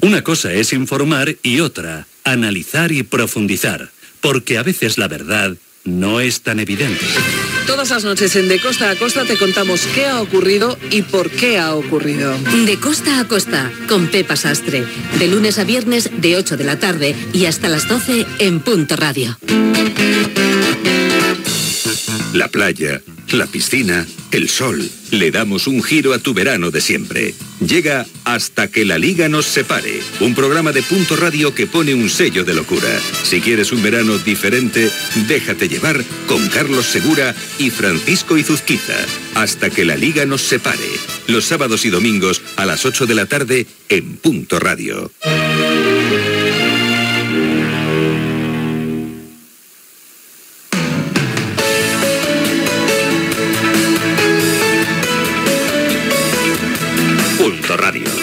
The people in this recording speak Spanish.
Una cosa es informar y otra, analizar y profundizar, porque a veces la verdad no es tan evidente. Todas las noches en De Costa a Costa te contamos qué ha ocurrido y por qué ha ocurrido. De Costa a Costa, con Pepa Sastre. De lunes a viernes, de 8 de la tarde y hasta las 12 en Punto Radio. La playa, la piscina, el sol. Le damos un giro a tu verano de siempre. Llega Hasta que la Liga nos separe. Un programa de Punto Radio que pone un sello de locura. Si quieres un verano diferente, déjate llevar con Carlos Segura y Francisco Izuzquiza. Hasta que la Liga nos separe. Los sábados y domingos a las 8 de la tarde en Punto Radio. Punto Radio.